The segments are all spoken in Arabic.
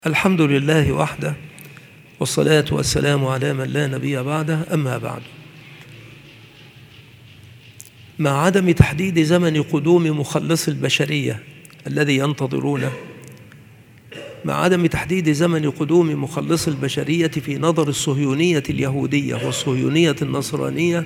الحمد لله وحده، والصلاة والسلام على من لا نبي بعده. أما بعد، مع عدم تحديد زمن قدوم مخلص البشرية الذي ينتظرونه، مع عدم تحديد زمن قدوم مخلص البشرية في نظر الصهيونية اليهودية والصهيونية النصرانية،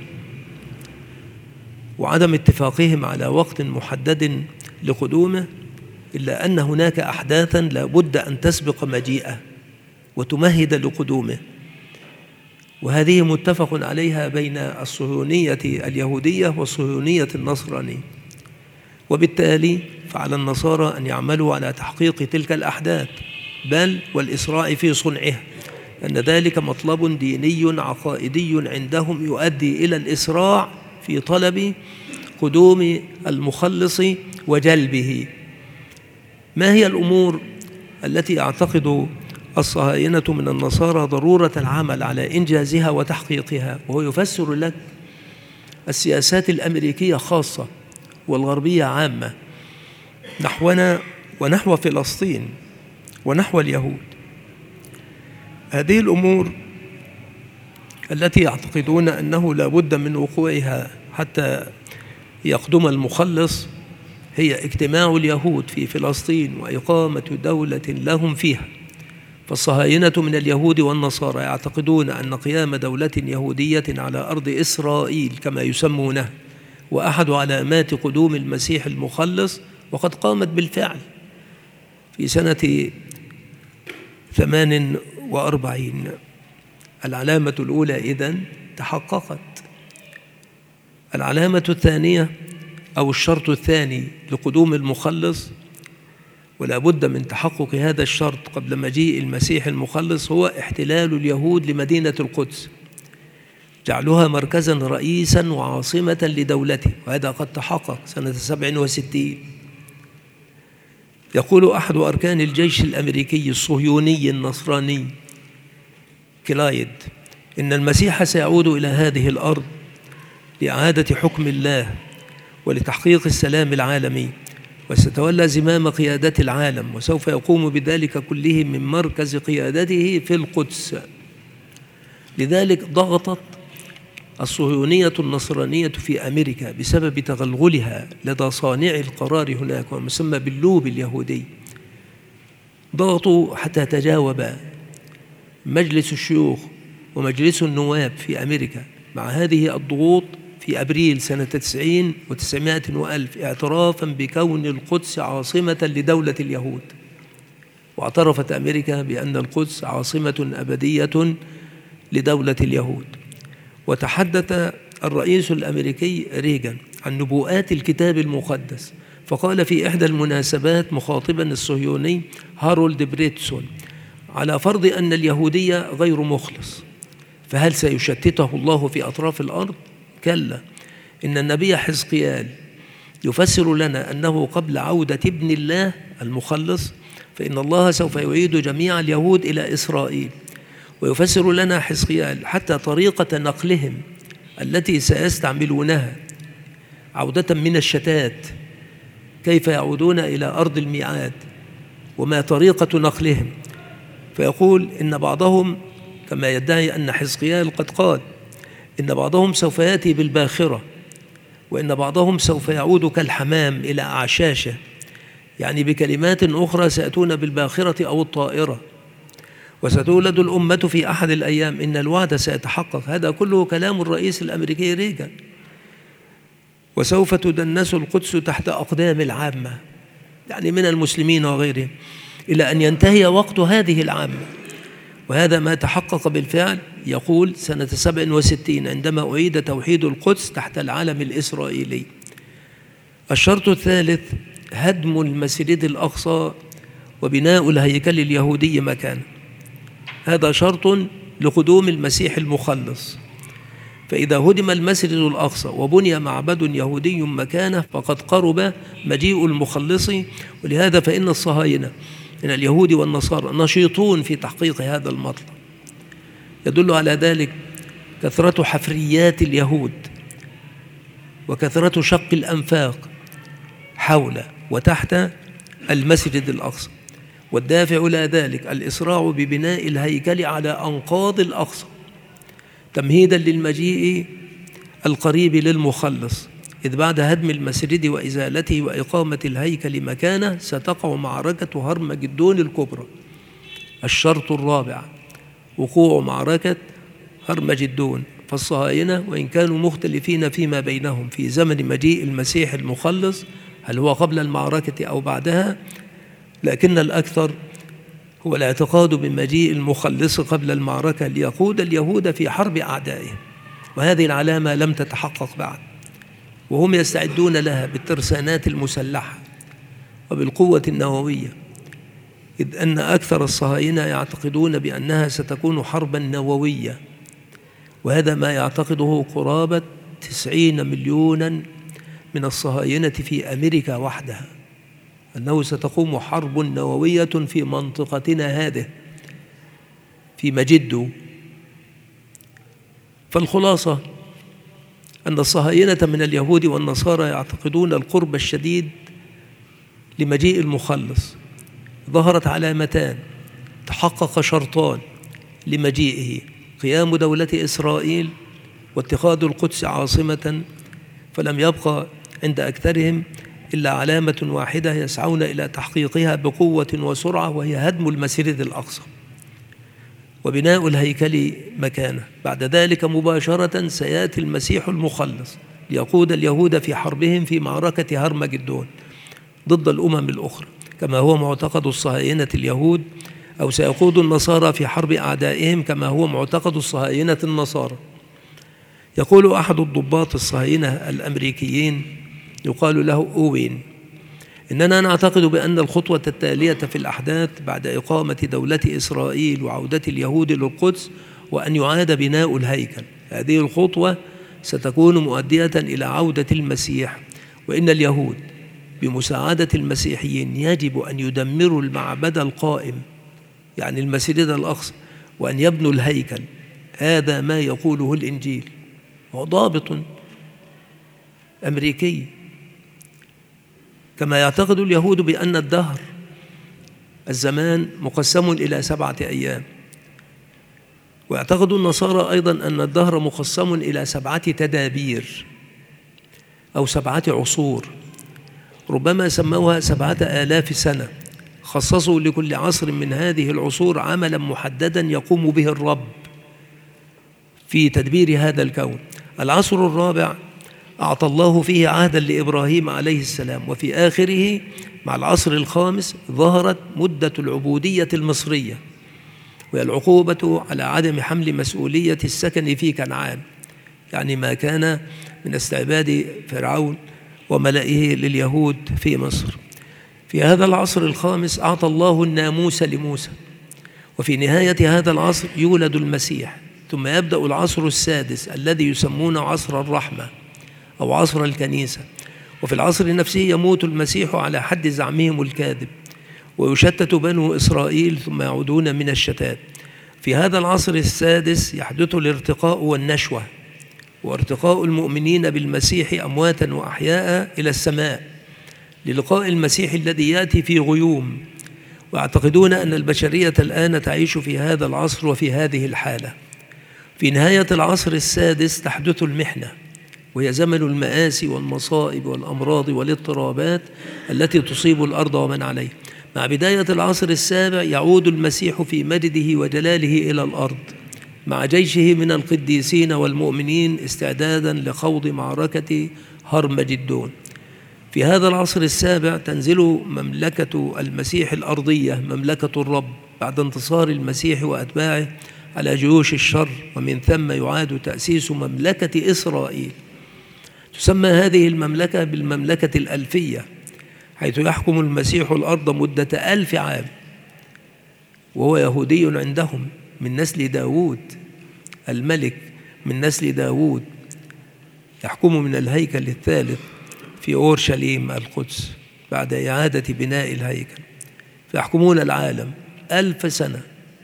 وعدم اتفاقهم على وقت محدد لقدومه، إلا أن هناك أحداثاً لا بد أن تسبق مجيئه وتمهد لقدومه، وهذه متفق عليها بين الصهيونية اليهودية والصهيونية النصرانية. وبالتالي فعلى النصارى أن يعملوا على تحقيق تلك الأحداث، بل والإسراع في صنعها، أن ذلك مطلب ديني عقائدي عندهم يؤدي إلى الإسراع في طلب قدوم المخلص وجلبه. ما هي الأمور التي يعتقد الصهاينة من النصارى ضرورة العمل على إنجازها وتحقيقها؟ وهو يفسر لك السياسات الأمريكية خاصة والغربية عامة نحونا ونحو فلسطين ونحو اليهود. هذه الأمور التي يعتقدون أنه لا بد من وقوعها حتى يقدم المخلص هي اجتماع اليهود في فلسطين وإقامة دولة لهم فيها. فالصهاينة من اليهود والنصارى يعتقدون أن قيام دولة يهودية على أرض إسرائيل كما يسمونه وأحد علامات قدوم المسيح المخلص، وقد قامت بالفعل في سنة 48. العلامة الأولى إذن تحققت. العلامة الثانية أو الشرط الثاني لقدوم المخلص، ولا بد من تحقق هذا الشرط قبل مجيء المسيح المخلص، هو احتلال اليهود لمدينة القدس، جعلها مركزا رئيسا وعاصمة لدولته، وهذا قد تحقق سنة 67. يقول أحد أركان الجيش الأمريكي الصهيوني النصراني كلايد إن المسيح سيعود إلى هذه الأرض لإعادة حكم الله ولتحقيق السلام العالمي، وستولى زمام قيادة العالم، وسوف يقوم بذلك كله من مركز قيادته في القدس. لذلك ضغطت الصهيونية النصرانية في أمريكا بسبب تغلغلها لدى صانعي القرار هناك ومسمى باللوب اليهودي. ضغطوا حتى تجاوب مجلس الشيوخ ومجلس النواب في أمريكا مع هذه الضغوط في أبريل سنة 90 و900 وألف، اعترافا بكون القدس عاصمة لدولة اليهود. واعترفت أمريكا بأن القدس عاصمة أبدية لدولة اليهود. وتحدث الرئيس الأمريكي ريغان عن نبوءات الكتاب المقدس، فقال في إحدى المناسبات مخاطبا الصهيوني هارولد بريتسون: على فرض أن اليهودية غير مخلص، فهل سيشتته الله في أطراف الأرض؟ كلا، إن النبي حزقيال يفسر لنا أنه قبل عودة ابن الله المخلص فإن الله سوف يعيد جميع اليهود إلى إسرائيل. ويفسر لنا حزقيال حتى طريقة نقلهم التي سيستعملونها عودة من الشتات، كيف يعودون إلى أرض الميعاد وما طريقة نقلهم. فيقول إن بعضهم كما يدعي أن حزقيال قد قال إن بعضهم سوف يأتي بالباخرة، وإن بعضهم سوف يعود كالحمام إلى أعشاشه، يعني بكلمات أخرى سيأتون بالباخرة أو الطائرة، وستولد الأمة في أحد الأيام، إن الوعد سيتحقق. هذا كله كلام الرئيس الأمريكي ريغان. وسوف تدنس القدس تحت أقدام العامة، يعني من المسلمين وغيرهم، إلى أن ينتهي وقت هذه العامة. وهذا ما تحقق بالفعل. يقول سنة 67 عندما أعيد توحيد القدس تحت العلم الإسرائيلي. الشرط الثالث هدم المسجد الأقصى وبناء الهيكل اليهودي مكانه. هذا شرط لقدوم المسيح المخلص. فإذا هدم المسجد الأقصى وبني معبد يهودي مكانه فقد قرب مجيء المخلص. ولهذا فإن الصهاينة من اليهود والنصارى نشيطون في تحقيق هذا المطلب. يدل على ذلك كثرة حفريات اليهود وكثرة شق الأنفاق حول وتحت المسجد الأقصى، والدافع إلى ذلك الإسراع ببناء الهيكل على أنقاض الأقصى تمهيدا للمجيء القريب للمخلص، إذ بعد هدم المسجد وإزالته وإقامة الهيكل مكانه ستقع معركة هرمجدون الكبرى. الشرط الرابع وقوع معركة هرمجدون. فالصهاينة وإن كانوا مختلفين فيما بينهم في زمن مجيء المسيح المخلص، هل هو قبل المعركة أو بعدها، لكن الأكثر هو الاعتقاد بمجيء المخلص قبل المعركة ليقود اليهود في حرب أعدائهم، وهذه العلامة لم تتحقق بعد، وهم يستعدون لها بالترسانات المسلحة وبالقوة النووية، إذ أن أكثر الصهاينة يعتقدون بأنها ستكون حربا نووية، وهذا ما يعتقده قرابة 90 مليونا من الصهاينة في أمريكا وحدها، أنه ستقوم حرب نووية في منطقتنا هذه في مجدو. فالخلاصة أن الصهاينة من اليهود والنصارى يعتقدون القرب الشديد لمجيء المخلص. ظهرت علامتان تحقق شرطان لمجيئه: قيام دولة إسرائيل واتخاذ القدس عاصمة، فلم يبقى عند أكثرهم إلا علامة واحدة يسعون إلى تحقيقها بقوة وسرعة، وهي هدم المسجد الأقصى وبناء الهيكل مكانه. بعد ذلك مباشرة سيأتي المسيح المخلص ليقود اليهود في حربهم في معركة هرمجدون ضد الأمم الأخرى، كما هو معتقد الصهاينة اليهود، أو سيقود النصارى في حرب أعدائهم كما هو معتقد الصهاينة النصارى. يقول أحد الضباط الصهاينة الأمريكيين يقال له أوين: إننا نعتقد بأن الخطوة التالية في الأحداث بعد إقامة دولة إسرائيل وعودة اليهود للقدس وأن يعاد بناء الهيكل، هذه الخطوة ستكون مؤدية إلى عودة المسيح، وإن اليهود بمساعدة المسيحيين يجب أن يدمروا المعبد القائم، يعني المسجد الأقصى، وأن يبنوا الهيكل. هذا ما يقوله الإنجيل، هو ضابط أمريكي. كما يعتقد اليهود بأن الدهر الزمان مقسم إلى 7 أيام، ويعتقد النصارى أيضا أن الدهر مقسم إلى 7 تدابير أو 7 عصور، ربما سموها 7000 سنة، خصصوا لكل عصر من هذه العصور عملا محددا يقوم به الرب في تدبير هذا الكون. العصر الرابع أعطى الله فيه عهدا لإبراهيم عليه السلام، وفي آخره مع العصر الخامس ظهرت مدة العبودية المصرية، وهي العقوبة على عدم حمل مسؤولية السكن في كنعان، يعني ما كان من استعباد فرعون وملئه لليهود في مصر. في هذا العصر الخامس أعطى الله الناموس لموسى، وفي نهاية هذا العصر يولد المسيح، ثم يبدأ العصر السادس الذي يسمونه عصر الرحمة أو عصر الكنيسة. وفي العصر نفسه يموت المسيح على حد زعمهم الكاذب، ويشتت بنو إسرائيل ثم يعودون من الشتات. في هذا العصر السادس يحدث الارتقاء والنشوة، وارتقاء المؤمنين بالمسيح أمواتا وأحياء إلى السماء للقاء المسيح الذي يأتي في غيوم، ويعتقدون أن البشرية الآن تعيش في هذا العصر وفي هذه الحالة. في نهاية العصر السادس تحدث المحنة، وهي زمن المآسي والمصائب والأمراض والاضطرابات التي تصيب الأرض ومن عليها. مع بداية العصر السابع يعود المسيح في مجده وجلاله إلى الأرض مع جيشه من القديسين والمؤمنين استعدادا لخوض معركة هرمجدون. في هذا العصر السابع تنزل مملكة المسيح الأرضية، مملكة الرب، بعد انتصار المسيح وأتباعه على جيوش الشر، ومن ثم يعاد تأسيس مملكة إسرائيل. تسمى هذه المملكة بالمملكة الألفية، حيث يحكم المسيح الأرض مدة 1000 عام، وهو يهودي عندهم من نسل داود، الملك من نسل داود، يحكم من الهيكل الثالث في أورشليم القدس بعد إعادة بناء الهيكل، فيحكمون العالم 1000 سنة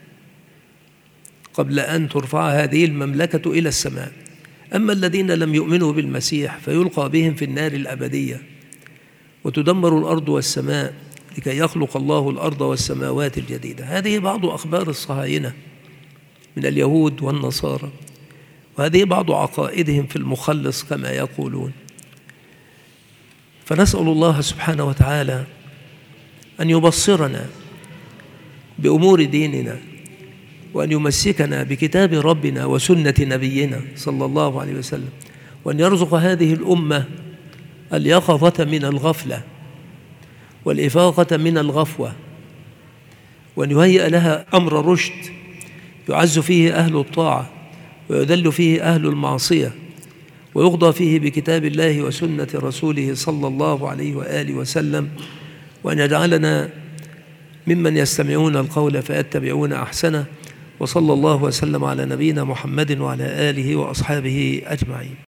قبل أن ترفع هذه المملكة إلى السماء. أما الذين لم يؤمنوا بالمسيح فيلقى بهم في النار الأبدية، وتدمر الأرض والسماء لكي يخلق الله الأرض والسماوات الجديدة. هذه بعض أخبار الصهاينة من اليهود والنصارى، وهذه بعض عقائدهم في المخلص كما يقولون. فنسأل الله سبحانه وتعالى أن يبصرنا بأمور ديننا، وأن يمسكنا بكتاب ربنا وسنة نبينا صلى الله عليه وسلم، وأن يرزق هذه الأمة اليقظة من الغفلة والإفاقة من الغفوة، وأن يهيئ لها أمر رشد يعز فيه أهل الطاعة ويذل فيه أهل المعصية، ويقضى فيه بكتاب الله وسنة رسوله صلى الله عليه وآله وسلم، وأن يجعلنا ممن يستمعون القول فيتبعون أحسنه. وصلى الله وسلم على نبينا محمد وعلى آله وأصحابه أجمعين.